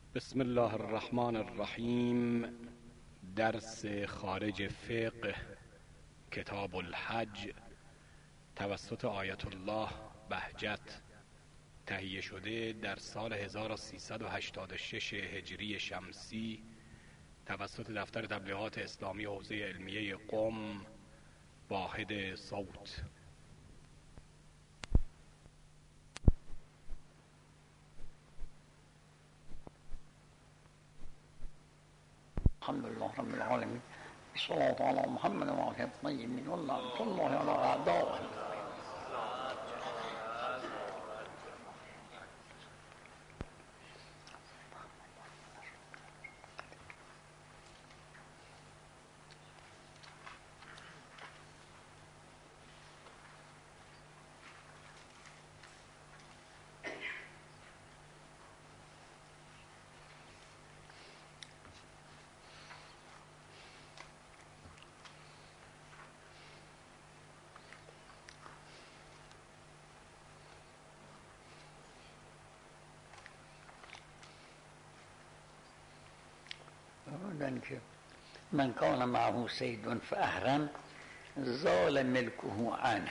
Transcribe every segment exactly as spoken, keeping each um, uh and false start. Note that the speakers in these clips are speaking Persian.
بسم الله الرحمن الرحیم. درس خارج فقه کتاب الحج توسط آیت الله بهجت تهیه شده در سال هزار و سیصد و هشتاد و شش هجری شمسی توسط دفتر تبلیغات اسلامی حوزه علمیه قم واحد صوت. الحمد لله رب العالمين الصلاة على محمد وعلى الطيبين واللعنة الله على أعدائهم. که من کان معه صید فاحرم زال ملکه عنه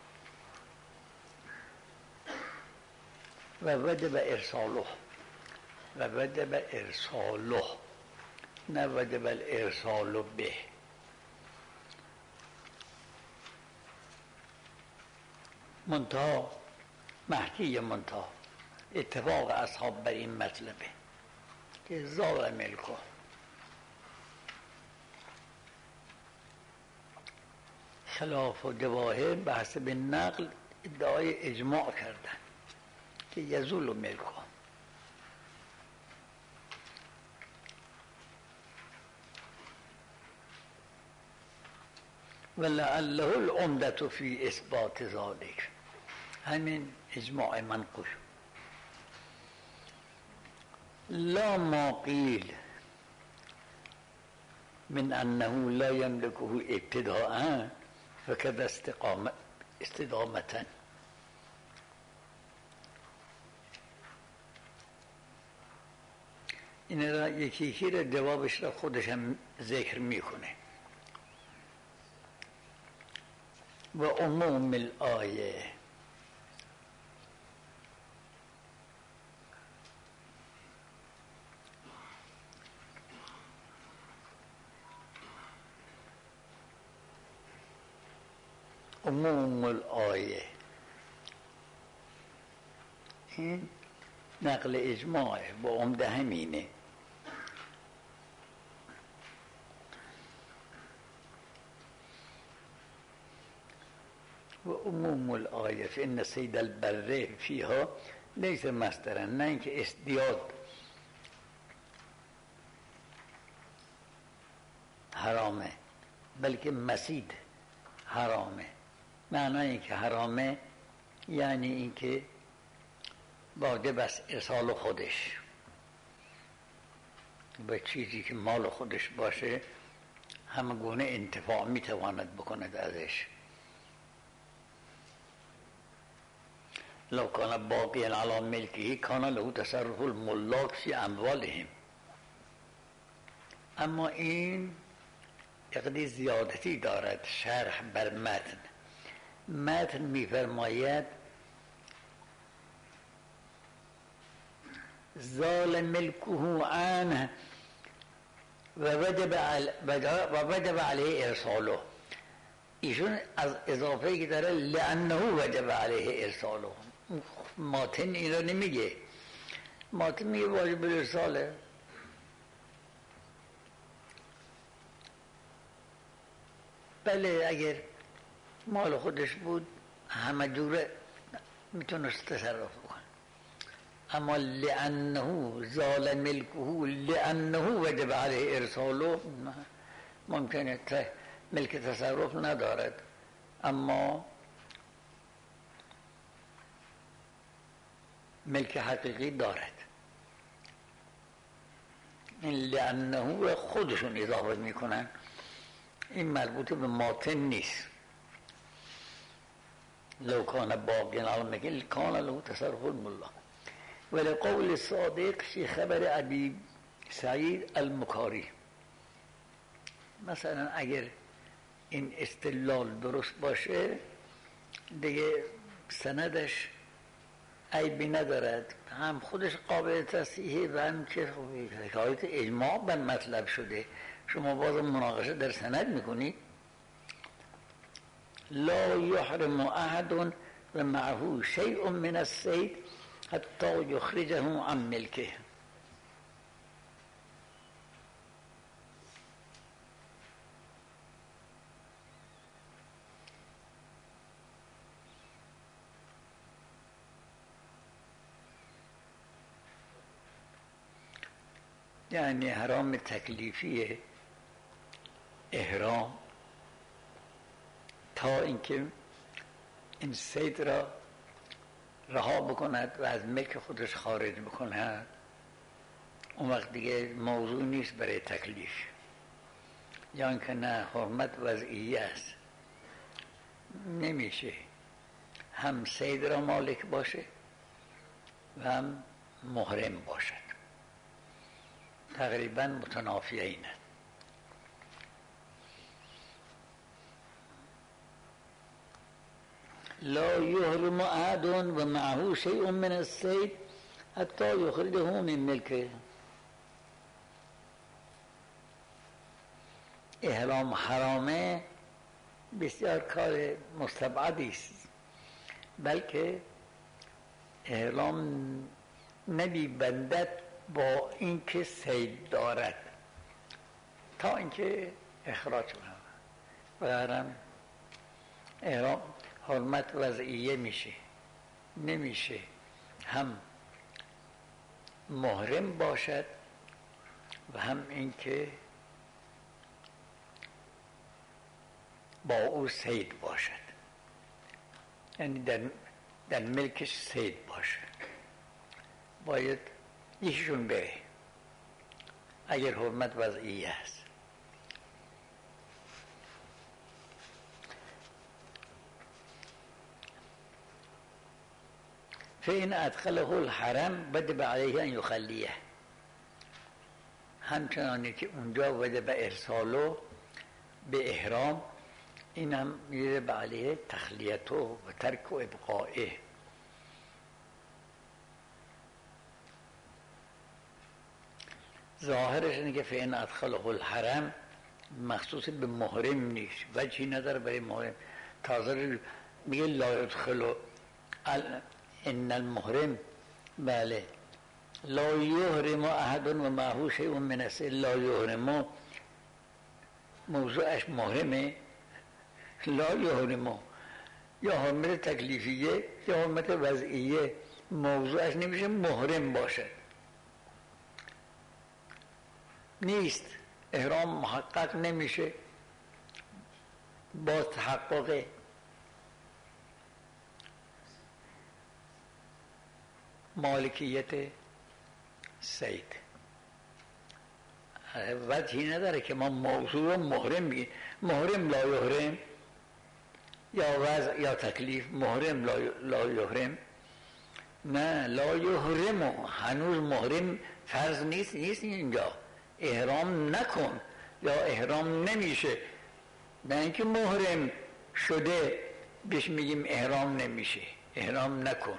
و وجب ارساله و وجب ارساله نه وجب الارسال به. منتها مهدی منتها اتفاق اصحاب بر این مطلبه که زال ملکه. خلاف و جواهر به حسب نقل ادعای اجماع کردن که یزول ملکه. ولعله العمدة فی اثبات ذلک، همین اجماع منقول. لا ما قیل من انه لا یملکه ابتداء فکذا استقامت استدامتن. این را یکی یکی را جوابش را خودش هم ذکر میکنه. و عموم الآیه عموم الآیه این نقل اجماعه با عمده همینه. و عموم الآیه فإن صید البر فیها لیس مصدرا، نه اینکه ازدیاد حرامه بلکه مصید حرامه. معنی این که حرامه یعنی این که واجب است ارسال خودش به چیزی که مال خودش باشه همه گونه انتفاع میتواند بکند ازش. لو کان باقیا علی ملکه کان له تصرف الملاک فی اموالهم. اما این اقدی زیادتی دارد شرح بر متن. متن میفرماید زال ملکه عنه و وجب و وجب علیه ارساله. ایشون از اضافه که داره لانه وجب علیه ارساله. ماتن این را نمیگه. ماتن میگه واجب ارساله. بله اگر مال خودش بود همه جوره میتونست تصرف بکن. اما لانه زال ملکه لانه وجب علیه ارساله ممکنه ملک تصرف ندارد اما ملک حقیقی دارد. این لانه خودشون اضافه میکنن، این مربوط به ماتن نیست. لو کان باقی على کان له تصرف الملا. ولقول صادق فی خبر ابی سعید المکاری. مثلا اگر این استدلال درست باشه دیگه سندش عیبی ندارد، هم خودش قابل تصحیحه و هم که حکایت اجماع بر مطلب شده. شما باز مناقشه در سند میکنید. لا یحرم احد و معه شیء من الصید حتی یخرجه عن ملکه. یعنی حرام تکلیفی احرام تا اینکه این صید را رها بکند و از ملک خودش خارج بکند، اون وقت دیگه موضوع نیست برای تکلیف. یا اینکه نه، حرمت وضعی است، نمیشه هم صید را مالک باشه و هم محرم باشد، تقریبا متنافیین. لا یحرم احد و معه شیء من الصید حتی یخرجه من ملکه. احرام حرامه بسیار کار مستبعدی است، بلکه احرام نبی بندد با اینکه صید دارد تا اینکه اخراج کنه و حرم احرام حرمت وضعیه میشه، نمیشه هم محرم باشد و هم اینکه با او صید باشد، یعنی در, در ملکش صید باشد. باید یکیشون بره اگر حرمت وضعی است. فإن ادخله الحرم وجب علیه ان یخلیه. همچنانی که اونجا وجب ارسالو به احرام، این هم یجب علیه تخلیتو و ترک و ابقائه. ظاهرش اینه که فإن ادخله الحرم مخصوص به محرم نیست، وجهی نداره برای محرم. تازه میگه لا يدخلو ان المحرم، بله لا یحرم احد و معه شیء من الصید. لا یحرم موضوعش محرمه، لا یحرم یا حرمت تکلیفیه یا حرمت وضعیه، موضوعش نمیشه محرم باشد، نیست. احرام محقق نمیشه با تحقق مالکیت صید. وجهی نداره که ما موضوع محرم بگیم. محرم لا یحرم یا وضع یا تکلیف، محرم لا یحرم، نه لا یحرم هنوز محرم فرض نیست، نیست اینجا احرام نکن یا احرام نمیشه، نه اینکه محرم شده بهش میگیم احرام نمیشه، احرام نکن.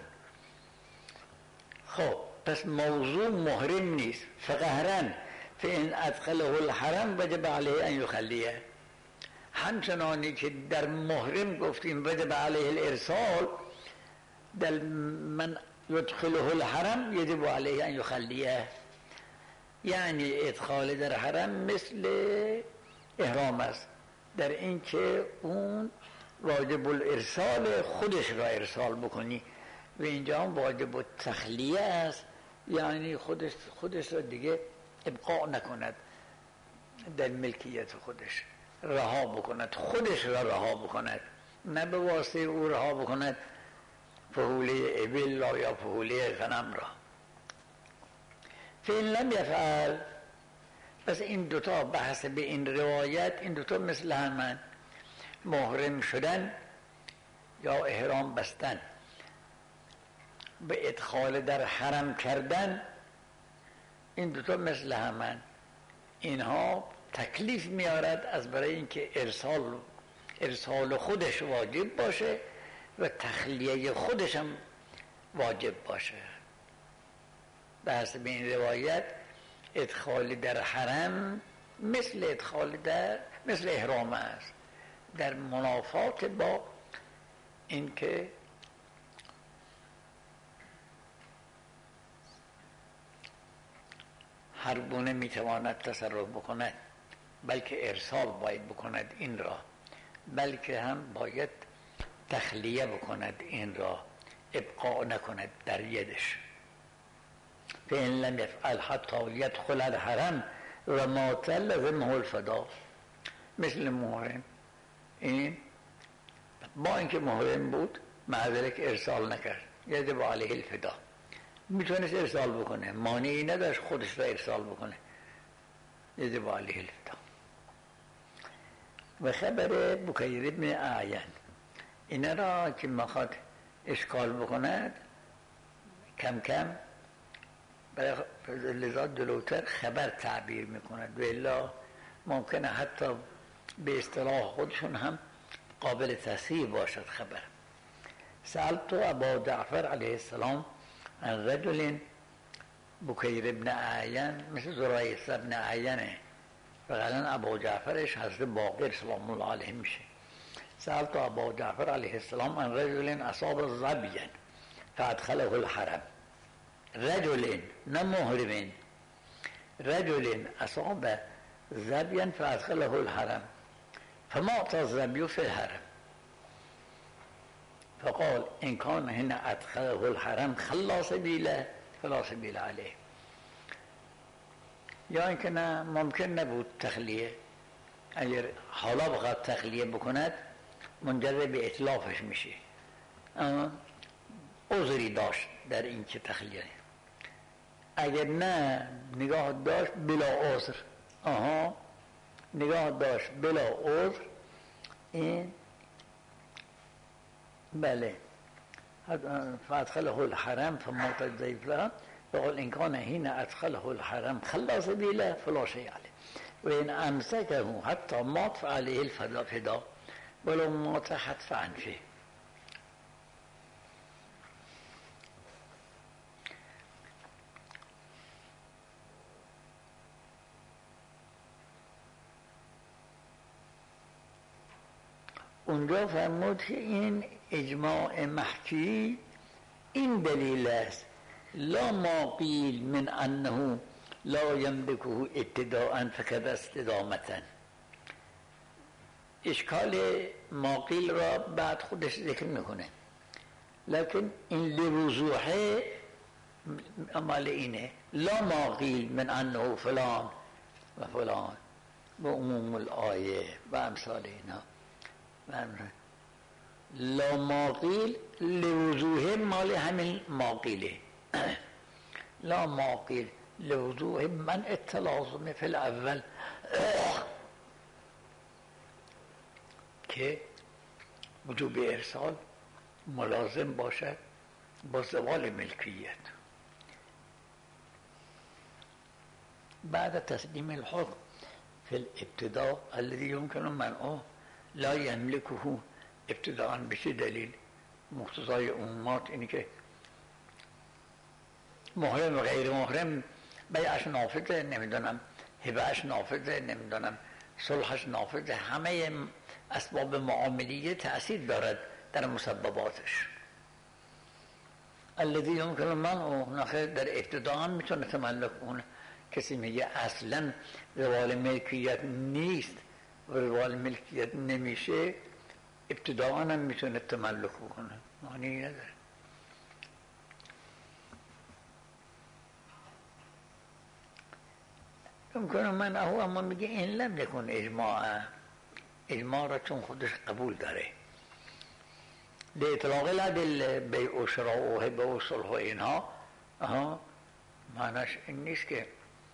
خب پس موضوع محرم نیست. فقهرا فإن ادخله الحرم وجب علیه ان یخلیه. همچنانی که در محرم گفتیم وجب علیه الارسال، در من يدخله الحرم یجب علیه ان یخلیه. یعنی ادخال در حرم مثل احرام است، در این که اون واجب الارسال خودش را ارسال بکنی و اینجا هم واجب التخلیه است، یعنی خودش خودش را دیگه ابقاء نکند، در ملکیت خودش رها بکند، خودش را رها بکند، نه به واسطه او رها بکند فحوله ابل یا فحوله غنم را. فإن لم يفعل، پس این دوتا بحث به این روایت، این دوتا مثل همن، محرم شدن یا احرام بستن. به ادخال در حرم کردن، این دوتا مثل همن. اینها تکلیف میارد از برای اینکه ارسال ارسال خودش واجب باشه و تخلیه خودش هم واجب باشه. به حسب این روایت ادخال در حرم مثل ادخال در مثل احرام است، در منافات با اینکه هر گونه میتواند تصرف بکند، بلکه ارسال باید بکند این را، بلکه هم باید تخلیه بکند این را، ابقاء نکند در یدش. فإن لم يفعل حتی يدخل الحرم و مات لزمه الفدا. مثل محرم، این با اینکه محرم بود مع ذلک ارسال نکرد، یجب علیه الفدا. میتونست ارسال بکنه، مانعی نداشت خودش را ارسال بکنه، یجب علیه الفدا. و خبر بکیر ابن اعین این را که میخواد اشکال بکند کم کم لذا جلوتر خبر تعبیر میکند، و الا ممکنه حتی به اصطلاح خودشون هم قابل تصحیح باشد خبر. سألت ابا جعفر علیه السلام عن رجل بکیر ابن اعین، مثل زرایس ابن اعینه، فقالا ابا جعفرش حضرت باقر سلام الله علیه میشه. سألت ابا جعفر علیه السلام عن رجل اصاب ظبیا فادخله الحرم. رجل نه محرم، رجل اصاب ظبیا فادخله الحرم فمات الظبي في الحرم فقال إن كان هنا أدخله الحرم خلا سبيله فلا سبيل عليه. یا اینکه نه ممکن نبود تخلیه، اگر حالا بخواد تخلیه بکند منجر به اطلافش میشه، اما عذری داشت در این که تخلیه. اگر نه نگاه داشت بلا عذر، آها نگاه داشت بلا عذر، این بله فادخله الحرم فمات الظبي فقال إن كان هنا أدخله الحرم خلا سبيله فلا شيء عليه وإن أمسكه حتى مات فعليه الفدا ولو مات حتف عن فيه. اونجا فرمود که این اجماع محکی این دلیل است، لا ما قیل من انه لا یملکه ابتداء فقط استدامتا. اشکال ما قیل را بعد خودش ذکر میکنه، لکن این لوضوحه عمل اینه، لا ما قیل من انه فلان و فلان و عموم الآیه و امثال اینا. لا ما قیل لوضوح مال همین ما قیله. لا ما قیل لوضوح من التلازم فی الاول که وجوب ارسال ملازم باشد با زوال ملکیت. بعد تسلیم الحكم في الابتداء الذي يمكن منعه لا يملكه ابتداء بشه دلیل مقتضای عمومات اینی که محرم و غیر محرم بیعش نافذه، نمیدونم هبهش نافذه، نمیدونم صلحش نافذه، همه اسباب معاملیه تأثیر دارد در مسبباتش. الذي يمكن منعه در ابتدا هم میتونه تملک کنه. کسی میگه اصلا زوال ملکیت نیست و زوال ملکیت نمیشه، ابتداء هم میتونه تملک بکنه، معنی نداره. امکنه من اهو اما میگه این لم نکن اجماع، اجماع را چون خودش قبول داره. به اطلاق العدل بیع و شراء و هبه و صلح و اینها اها معنیش این نیست که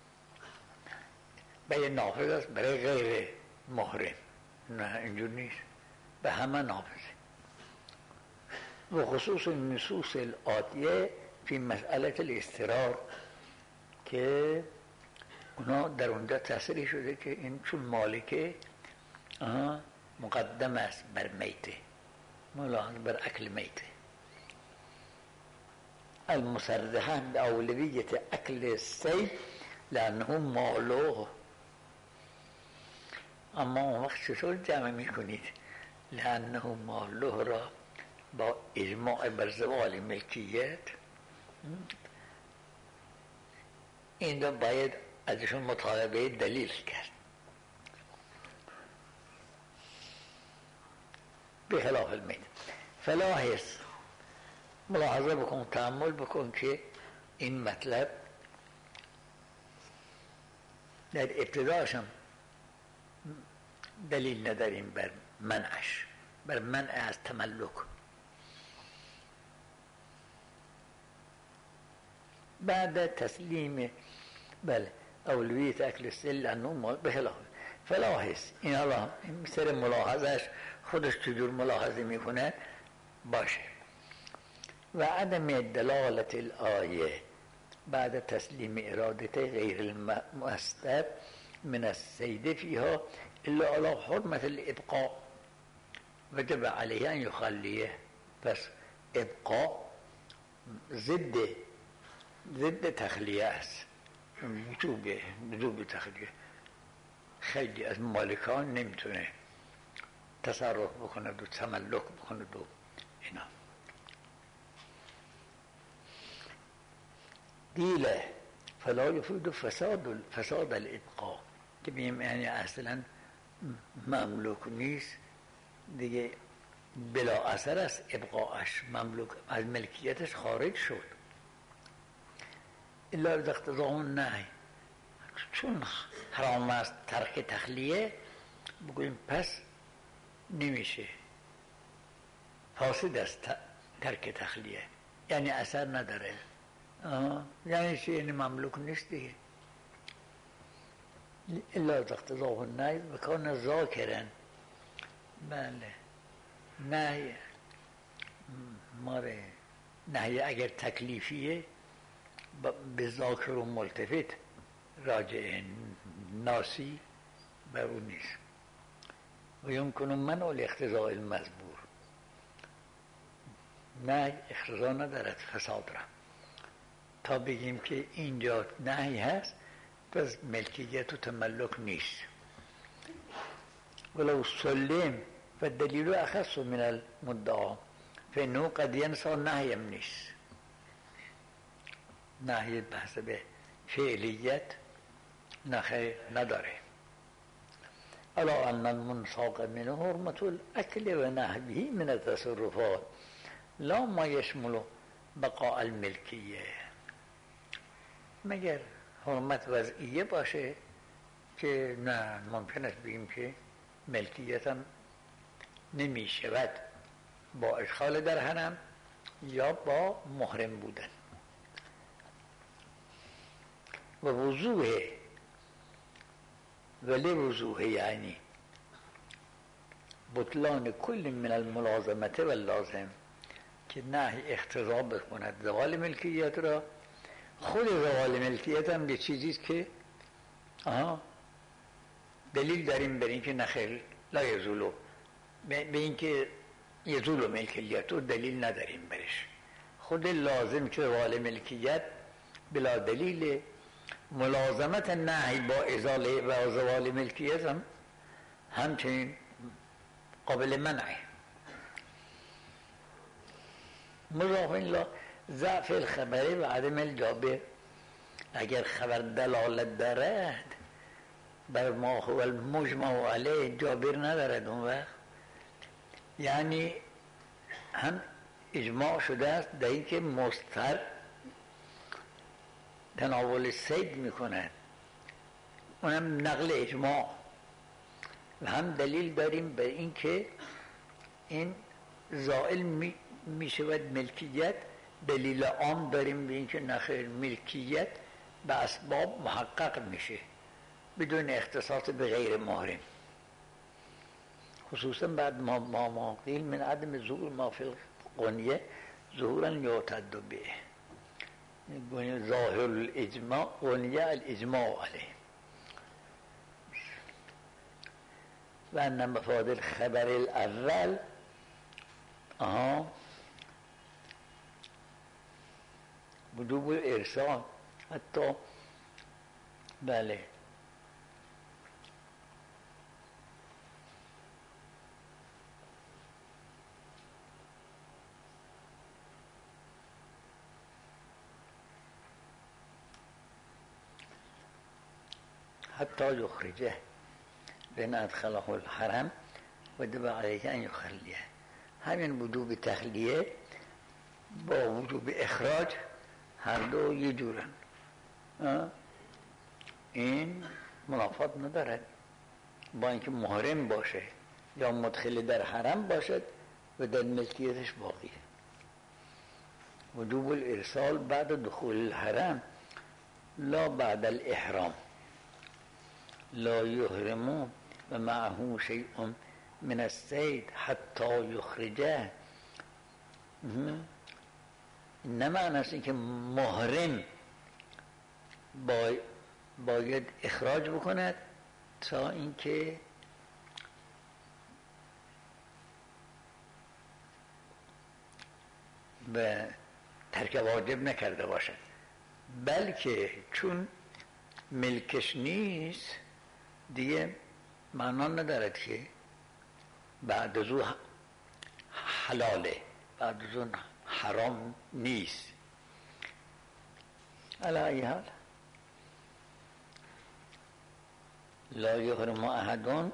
بیع نافذ است برای غیر محرم، نه اینجور نیست، به همه نافذه. و خصوص النصوص الآتیه فی مسئله الاضطرار که اونا در اونجا تصریح شده که این چون مالکه مقدم است بر میته، ملاحظ بر اکل میته، المصرحه باولویت اکل الصید لانه مالوه. اما اون وقت چطور جمع میکنید لانه مالوه را با اجماع بر زوال ملکیت؟ این را باید ازشون مطالبه دلیل کرد. به خلاف المیت فلاحظ، ملاحظه بکن، تأمل بکن که این مطلب در ابتداش هم دلیل نداریم بر منعش، بر منع از تملک. بعد تسلیم بله اولویت اکل السل انه به خلاف فلاحظ، این حالا سر ملاحظش خودش چجور ملاحظه میکنه باشه. و عدم دلالت الآیه بعد تسلیم ارادت غیر المؤثر من السید فیها الا على حرمت الابقاء وجب علیه ان یخلیه. پس ابقاء ضد ضد تخلیه است، وجوب وجوب تخلیه. خیلی از مالکان نمیتونه تصرف بکند و تملک بکند و اینا. دیله فلا یفید فساد فساد الابقاء که بیم یعنی اصلا مملوک نیست دیگه، بلا اثر است ابقاءش، مملوک از ملکیتش خارج شد. الا از اقتضاء النهی، چون حرام است ترک تخلیه بگوییم پس نمیشه، فاسد است ترک تخلیه، یعنی اثر نداره. آه. یعنی چی؟ یعنی مملوک نیست دیگه. الا از اقتضاء النهی و کان ذاکرا. بله نهی ماره نهی اگر تکلیفیه به ذاکر و ملتفت راجع ناسی بر اون نیست. و یمکن منع الاقتضاء المذکور، نهی اقتضا ندارد فساد را، تا بگیم که اینجا نهی هست پس ملکیت و تملک نیست. ولو سلم و دلیل اخص من المدعا فانه قد ینسى نهی هم نیست. نهی بحث به فعلیت نخی نداره. الا ان المنساق منه حرمت الاکل و نحوه من التصرفات لا ما یشمل بقاء الملکیه، مگر حرمت وضعیه باشه که نه ممکن است بگیم که ملکیت هم نمی شود با ادخال در حرم یا با محرم بودن. و وضوح ولی وضوح یعنی بطلان کل من الملازمت و لازم که نهی اقتضا بکند زوال ملکیت را. خود زوال ملکیت هم به چیزیست که آها دلیل داریم بر این که نخیر لا یزولو، به این که یزولو ملکیت رو دلیل نداریم برش. خود لازم که زوال ملکیت بلا دلیل، ملازمت نهی با ازاله و زوال ملکیت هم همچنین قابل منعه. مضاف الی ضعف الخبر و عدم الجابر، اگر خبر دلالت دارد بر ما هو المجمع علیه جابر ندارد اون وقت، یعنی هم اجماع شده است در این که مضطر تناول صید میکنن، اونم نقل اجماع، و هم دلیل داریم به این که این زائل می, می شود ملکیت، دلیل عام داریم به این که نخیر ملکیت به اسباب محقق میشه بدون اختصاص به غیر محرم، خصوصا بعد ما ما قیل من عدم ظهور ما فی قنیه ظهورا یعتد به ظاهر الاجماع قنیه الاجماع علیه و ان مفاد الخبر الاول آها وجوب الارسال حتی بله حتی یخرجه بین ادخله الحرم وجب علیه ان یخلیه همین وجوب تخلیه با وجوب اخراج هر دو یه جورن این منافات ندارد با اینکه محرم باشه یا مدخل در حرم باشد و در ملکیتش باقی وجوب الارسال بعد دخول الحرم لا بعد الاحرام لا يحرمون و معه شیء من الصید حتی یخرجه نه معنی است که محرم باید اخراج بکند تا اینکه به ترک واجب نکرده باشد بلکه چون ملکش نیست دیگه معنا ندارد که بعد از او حلاله بعد از اون حرام نیست علی ای حال لا یحرم احد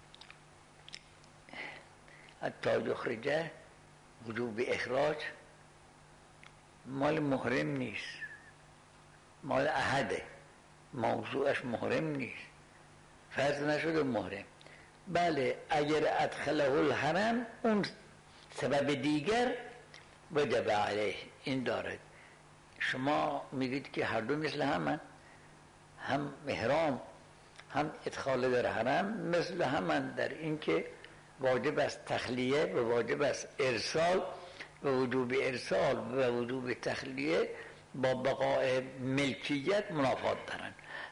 حتی یخرجه وجوب اخراج مال محرم نیست مال احده موضوعش محرم نیست فرض نشده محرم بله اگر ادخله الحرم اون سبب دیگر وجب علیه این دارد شما میگید که هر دو مثل همن هم احرام هم ادخال در حرم مثل همن در این که واجب است تخلیه و واجب است ارسال و وجوب ارسال و وجوب تخلیه با بقاء ملکیت منافات دارن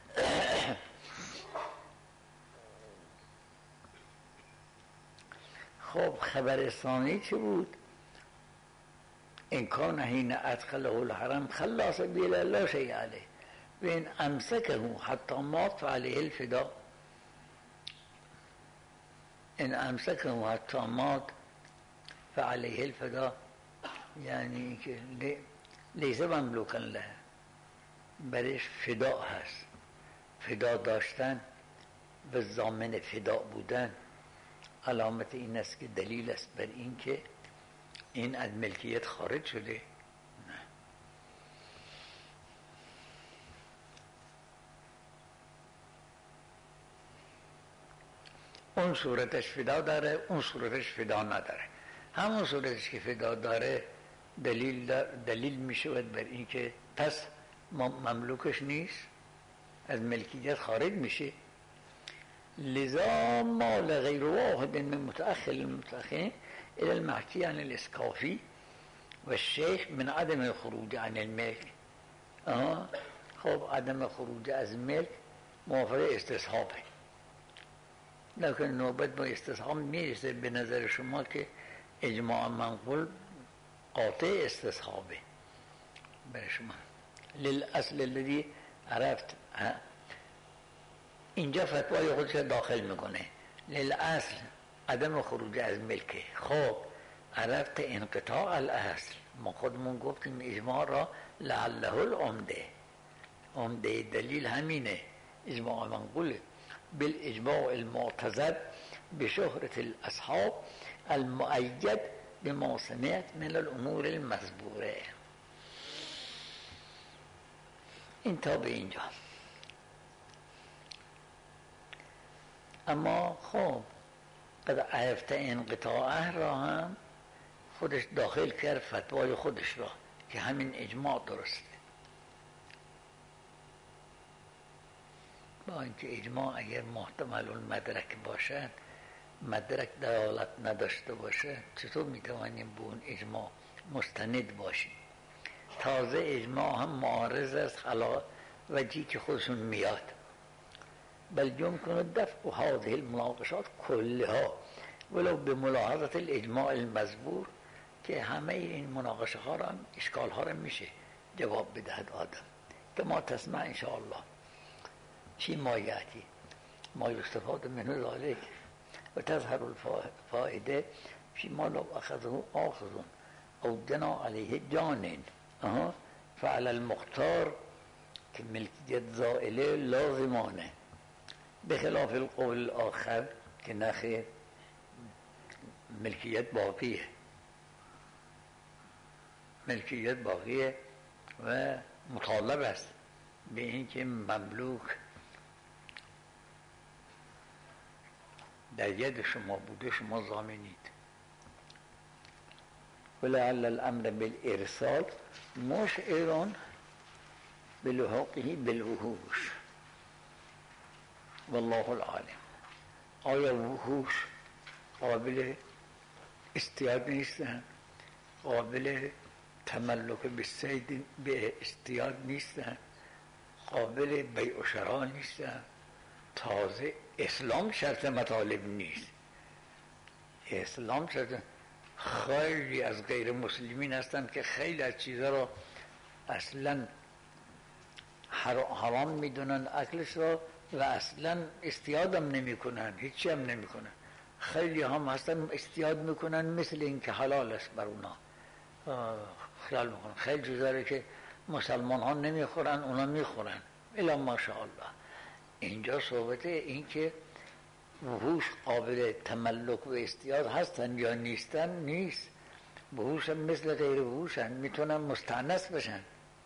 خب خبر ثانی چه بود ان کان حین ادخله الحرم خلاص بلا لا شیء علیه و ان امسکه حتی مات فعلیه الفدا ان امسکه حتی مات فعلیه الفدا یعنی که لیس مملوکا له برش فدا هست فدا داشتن و ضامن فدا بودن علامت این است که دلیل است بر این که این از ملکیت خارج شده نه اون صورتش فدا داره اون صورتش فدا نداره همون صورتش که فدا داره دلیل دلیل می شود بر این که پس مملوکش نیست از ملکیت خارج میشه لذا مال غیر واحد من متأخر المتأخرین الى المحکی عن الاسکافی و الشیخ من عدم الخروج عن الملک آه. خب عدم خروج از ملک موافق استصحابه لیکن نوبت با استصحاب میرسه به نظر شما که اجماع منقول قاطع استصحابه برای شما للاصل الذي عرفت اینجا فتوای خودش داخل میکنه للاصل عدم خروج از ملکه خب عرفت انقطاع الاصل ما خودمون گفتیم اجماع را لعله العمده عمده دلیل همینه اجماع منقوله بالاجماع المعتزد بشهرة الاصحاب المؤید بما سمعت من الامور المذبوره این تا به اینجا اما خب قد عرفت انقطاعه را هم خودش داخل کرد فتوای خودش را که همین اجماع درسته با اینکه اجماع اگر محتمل المدرک باشد مدرک دلالت نداشته باشه چطور میتوانیم به اون اجماع مستند باشیم؟ تازه اجماع هم معارض است علی وجهی که خودشون میاد. بل يمكن دفع هذه المناقشات كلها ولو بملاحظة الاجماع المذبور، که همه این مناقشه ها را اشکال ها را میشه جواب بدهد آدم. که ما تسمع ان شاء الله فيما يأتي ما يستفاد منه ذلك وتظهر الفائده فيما لو اخذه آخذ او جنى عليه جان فعلى المختار که ملکیت زائله لازمانه، به خلاف القول الاخر که نخیر ملکیت باقیه، ملکیت باقیه و مطالب است به این که مملوک در ید شما بوده، شما ضامنید. ولعل الامر بالارسال مشعر بلحاقه بالوحوش والله العالم. آیا وحوش قابل استیاد نیستن؟ قابل تملک به صید به استیاد نیستن؟ قابل بیع و شراء نیستن؟ تازه اسلام شرط مطالب نیست. اسلام شرط، خیلی از غیر مسلمین هستند که خیلی از چیزها را اصلا حرام میدونن اکلش را و اصلا استیادم نمی کنن، هیچی هم نمی کنن. خیلی هم هستن استیاد میکنن مثل این که حلال است بر اونا خیال میکنن. خیلی چیزایی که مسلمان ها نمیخورن اونا میخورن. الا ماشاءالله. اینجا صحبت این که وحوش قابل تملک و استیاد هستن یا نیستن نیست. وحوش هم مثل غیر وحوش هم میتونن مستأنس بشن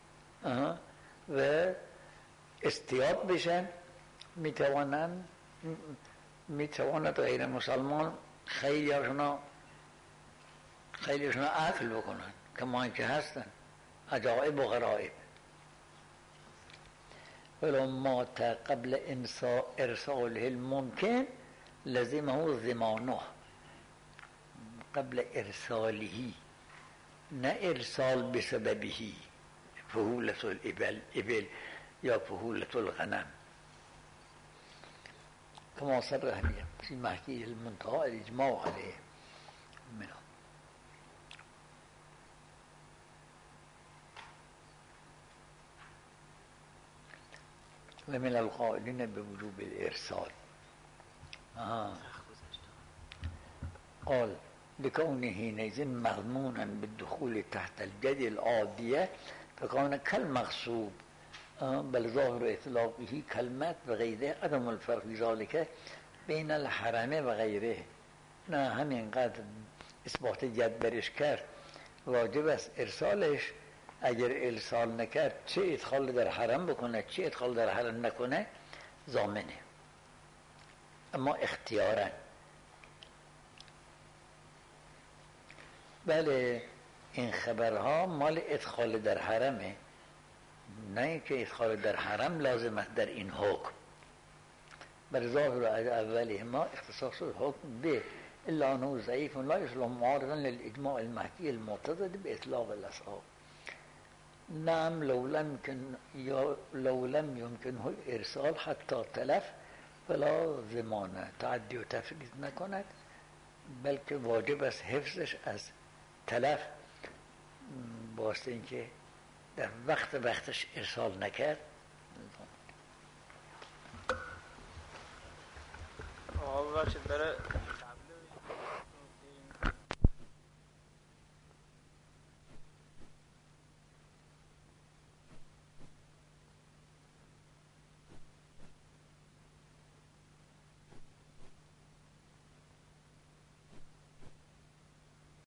و استیاد بشن. میتوانن میتواند غیر مسلمان خیلی هاشونا خیلی هاشونا اکل بکنن کما اینکه هستن عجائب و غرائب. ولو مات قبل ارساله الممکن لزمه ضمانه. قبل ارساله، نه ارسال بسببه، فهولة الابل ابل یا فهولة الغنم كما صرح في محكي المنتهى الإجماع عليه منه. ومن القائلين بوجوب الإرسال آه. قال لكونه حينئذ مضمونا بالدخول تحت الجد العادية فكان كالمغصوب بل ظاهر اطلاقه کلمت و غیره عدم الفرق ذلك بین الحرم و غیره. نه همینقدر اثبات جد برش کرد واجب است ارسالش. اگر ارسال نکرد چه ادخال در حرم بکنه چه ادخال در حرم نکنه ضامنه، اما اختیارا. بله این خبرها مال ادخال در حرمه، نه که ادخال در حرم لازم است در این حکم. بر ظاهر اوله ما اختصاص الحکم به الا انه ضعیف لا يسلم معارضا للاجماع المحکی المعتضد باطلاق الاصحاب. نعم لو لم يمكن لو لم يمكنه الارسال حتى تلف فلا ضمانه، تعدی و تفرید نکند بلکه واجب است حفظش از تلف واسه اینکه در وقت وقتش ارسال نکرد. آقا ببخشید برای